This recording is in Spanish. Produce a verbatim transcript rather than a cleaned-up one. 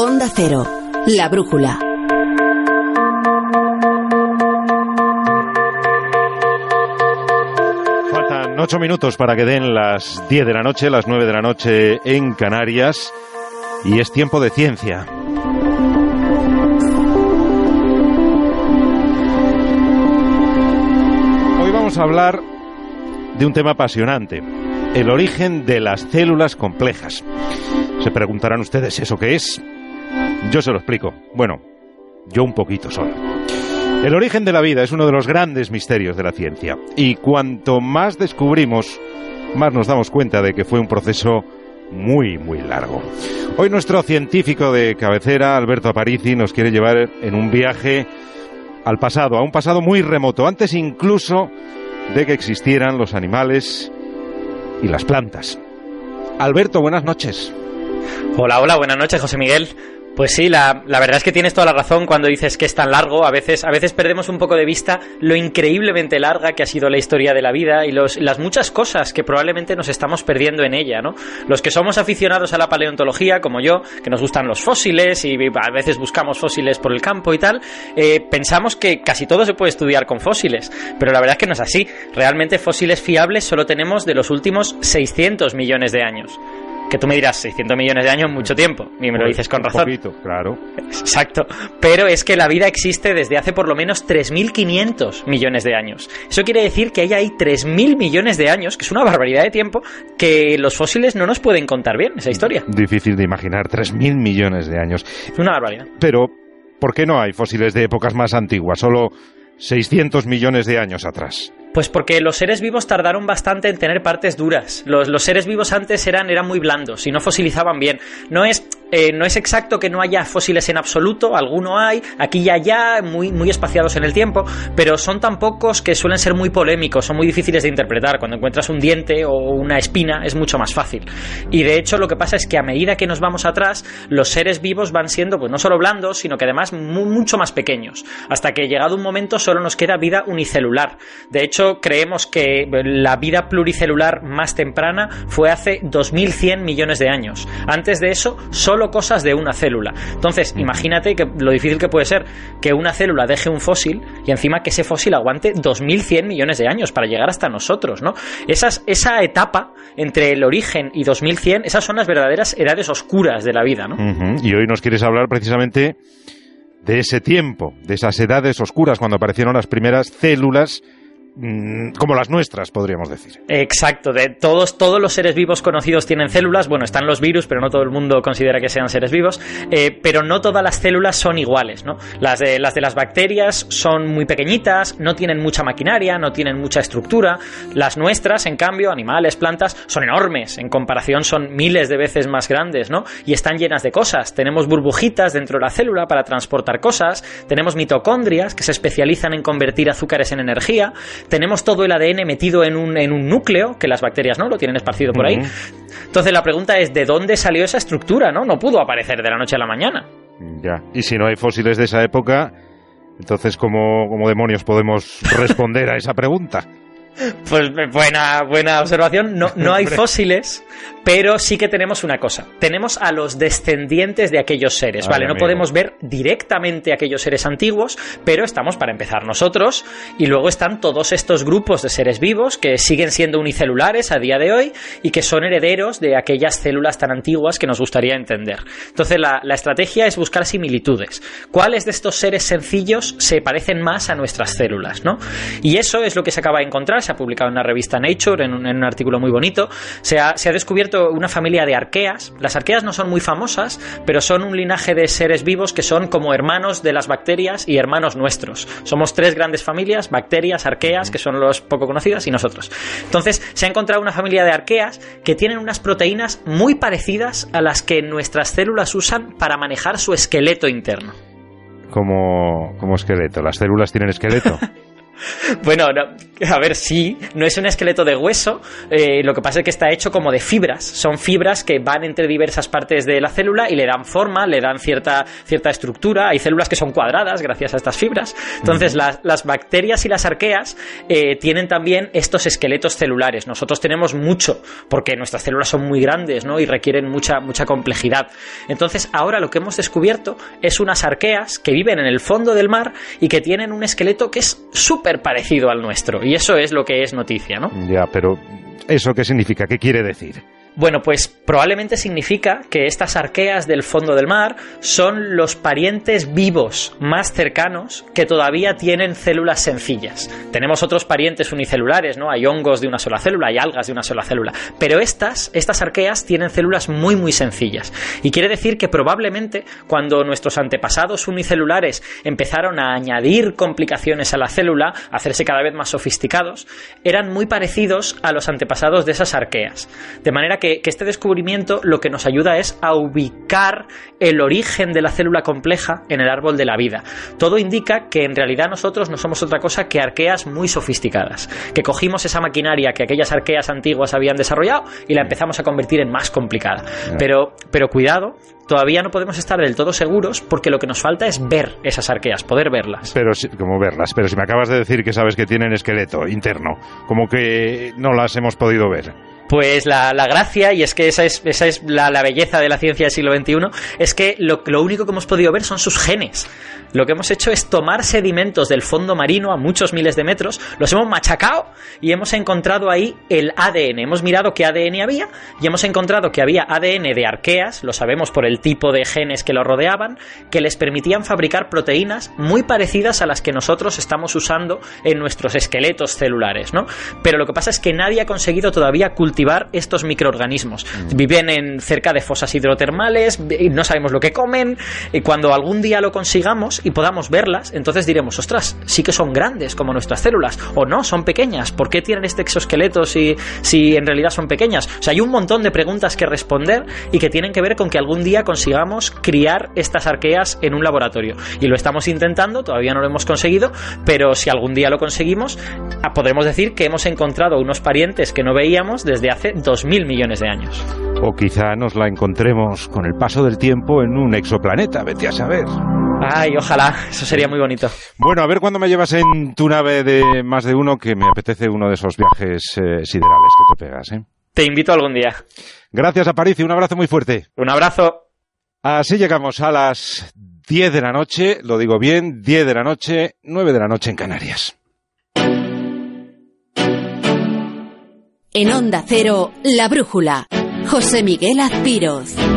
Onda Cero, La Brújula. Faltan ocho minutos para que den las diez de la noche, las nueve de la noche en Canarias, y es tiempo de ciencia. Hoy vamos a hablar de un tema apasionante, el origen de las células complejas. Se preguntarán ustedes, ¿eso qué es? Yo se lo explico. Bueno, yo un poquito solo. El origen de la vida es uno de los grandes misterios de la ciencia. Y cuanto más descubrimos, más nos damos cuenta de que fue un proceso muy, muy largo. Hoy nuestro científico de cabecera, Alberto Aparici, nos quiere llevar en un viaje al pasado, a un pasado muy remoto, antes incluso de que existieran los animales y las plantas. Alberto, buenas noches. Hola, hola, buenas noches, José Miguel. Pues sí, la, la verdad es que tienes toda la razón cuando dices que es tan largo. A veces, a veces perdemos un poco de vista lo increíblemente larga que ha sido la historia de la vida y los, las muchas cosas que probablemente nos estamos perdiendo en ella, ¿no? Los que somos aficionados a la paleontología, como yo, que nos gustan los fósiles y a veces buscamos fósiles por el campo y tal, eh, pensamos que casi todo se puede estudiar con fósiles, pero la verdad es que no es así. Realmente fósiles fiables solo tenemos de los últimos seiscientos millones de años. Que tú me dirás, seiscientos millones de años, mucho tiempo, y me lo dices con razón. Un poquito, claro. Exacto, pero es que la vida existe desde hace por lo menos tres mil quinientos millones de años. Eso quiere decir que hay ahí tres mil millones de años, que es una barbaridad de tiempo, que los fósiles no nos pueden contar bien esa historia. Difícil de imaginar, tres mil millones de años. Es una barbaridad. Pero, ¿por qué no hay fósiles de épocas más antiguas, solo seiscientos millones de años atrás? Pues porque los seres vivos tardaron bastante en tener partes duras. Los, los seres vivos antes eran, eran muy blandos y no fosilizaban bien. No es, eh, no es exacto que no haya fósiles en absoluto, alguno hay, aquí y allá, muy, muy espaciados en el tiempo, pero son tan pocos que suelen ser muy polémicos, son muy difíciles de interpretar. Cuando encuentras un diente o una espina es mucho más fácil. Y de hecho lo que pasa es que a medida que nos vamos atrás, los seres vivos van siendo pues no solo blandos, sino que además muy, mucho más pequeños, hasta que llegado un momento solo nos queda vida unicelular. De hecho, creemos que la vida pluricelular más temprana fue hace dos mil cien millones de años. Antes de eso, solo cosas de una célula. Entonces, imagínate que lo difícil que puede ser que una célula deje un fósil y encima que ese fósil aguante dos mil cien millones de años para llegar hasta nosotros, ¿no? Esas, esa etapa entre el origen y dos mil cien, esas son las verdaderas edades oscuras de la vida, ¿no? Uh-huh. Y hoy nos quieres hablar precisamente de ese tiempo, de esas edades oscuras, cuando aparecieron las primeras células como las nuestras, podríamos decir. Exacto, de todos, todos los seres vivos conocidos tienen células. Bueno, están los virus, pero no todo el mundo considera que sean seres vivos, eh, pero no todas las células son iguales, ¿no? Las de, las de las bacterias son muy pequeñitas, no tienen mucha maquinaria, no tienen mucha estructura. Las nuestras, en cambio, animales, plantas, son enormes, en comparación son miles de veces más grandes, ¿no? Y están llenas de cosas. Tenemos burbujitas dentro de la célula para transportar cosas, tenemos mitocondrias que se especializan en convertir azúcares en energía. Tenemos todo el A D N metido en un, en un núcleo, que las bacterias no, lo tienen esparcido por ahí. Uh-huh. Entonces la pregunta es, ¿de dónde salió esa estructura, no? No pudo aparecer de la noche a la mañana. Ya, y si no hay fósiles de esa época, entonces ¿cómo, cómo demonios podemos responder a esa pregunta? Pues buena, buena observación. No, no hay fósiles, pero sí que tenemos una cosa. Tenemos a los descendientes de aquellos seres, ¿vale? Ay, no amigo. Podemos ver directamente a aquellos seres antiguos, pero estamos para empezar nosotros, y luego están todos estos grupos de seres vivos que siguen siendo unicelulares a día de hoy y que son herederos de aquellas células tan antiguas que nos gustaría entender. Entonces la, la estrategia es buscar similitudes. ¿Cuáles de estos seres sencillos se parecen más a nuestras células, ¿no? Y eso es lo que se acaba de encontrar. Se ha publicado en la revista Nature, en un, en un artículo muy bonito. Se ha, se ha descubierto una familia de arqueas. Las arqueas no son muy famosas, pero son un linaje de seres vivos que son como hermanos de las bacterias y hermanos nuestros. Somos tres grandes familias, bacterias, arqueas, que son los poco conocidas, y nosotros. Entonces, se ha encontrado una familia de arqueas que tienen unas proteínas muy parecidas a las que nuestras células usan para manejar su esqueleto interno. Como, como esqueleto. ¿Las células tienen esqueleto? Bueno, no, a ver, sí, no es un esqueleto de hueso, eh, lo que pasa es que está hecho como de fibras, son fibras que van entre diversas partes de la célula y le dan forma, le dan cierta, cierta estructura, hay células que son cuadradas gracias a estas fibras, entonces uh-huh. las, las bacterias y las arqueas eh, tienen también estos esqueletos celulares, nosotros tenemos mucho, porque nuestras células son muy grandes, ¿no? Y requieren mucha, mucha complejidad, entonces ahora lo que hemos descubierto es unas arqueas que viven en el fondo del mar y que tienen un esqueleto que es súper parecido al nuestro, y eso es lo que es noticia, ¿no? Ya, pero ¿eso qué significa? ¿Qué quiere decir? Bueno, pues probablemente significa que estas arqueas del fondo del mar son los parientes vivos más cercanos que todavía tienen células sencillas. Tenemos otros parientes unicelulares, ¿no? Hay hongos de una sola célula, hay algas de una sola célula, pero estas, estas arqueas tienen células muy muy sencillas. Y quiere decir que probablemente cuando nuestros antepasados unicelulares empezaron a añadir complicaciones a la célula, a hacerse cada vez más sofisticados, eran muy parecidos a los antepasados de esas arqueas. De manera que Que, que este descubrimiento lo que nos ayuda es a ubicar el origen de la célula compleja en el árbol de la vida. Todo indica que en realidad nosotros no somos otra cosa que arqueas muy sofisticadas, que cogimos esa maquinaria que aquellas arqueas antiguas habían desarrollado y la empezamos a convertir en más complicada. Pero, pero cuidado, todavía no podemos estar del todo seguros porque lo que nos falta es ver esas arqueas, poder verlas. Pero si, ¿cómo verlas? Pero si me acabas de decir que sabes que tienen esqueleto interno, ¿cómo que no las hemos podido ver? Pues la, la gracia, y es que esa es, esa es la, la belleza de la ciencia del siglo veintiuno, es que lo, lo único que hemos podido ver son sus genes. Lo que hemos hecho es tomar sedimentos del fondo marino a muchos miles de metros, los hemos machacado y hemos encontrado ahí el A D N. Hemos mirado qué A D N había y hemos encontrado que había A D N de arqueas, lo sabemos por el tipo de genes que lo rodeaban, que les permitían fabricar proteínas muy parecidas a las que nosotros estamos usando en nuestros esqueletos celulares, ¿no? Pero lo que pasa es que nadie ha conseguido todavía cultivar estos microorganismos. Mm. Viven en, cerca de fosas hidrotermales, no sabemos lo que comen, y cuando algún día lo consigamos y podamos verlas, entonces diremos, ostras, sí que son grandes como nuestras células, o no, son pequeñas, ¿por qué tienen este exoesqueleto si, si en realidad son pequeñas? O sea, hay un montón de preguntas que responder y que tienen que ver con que algún día consigamos criar estas arqueas en un laboratorio, y lo estamos intentando, todavía no lo hemos conseguido, pero si algún día lo conseguimos, podremos decir que hemos encontrado unos parientes que no veíamos desde hace dos mil millones de años. O quizá nos la encontremos con el paso del tiempo en un exoplaneta, vete a saber. Ay, ojalá, eso sería muy bonito. Bueno, a ver cuándo me llevas en tu nave de más de uno, que me apetece uno de esos viajes eh, siderales que te pegas, ¿eh? Te invito algún día. Gracias, Aparicio, un abrazo muy fuerte. Un abrazo. Así llegamos a las diez de la noche, lo digo bien, diez de la noche, nueve de la noche en Canarias. En Onda Cero, La Brújula, José Miguel Azpiroz.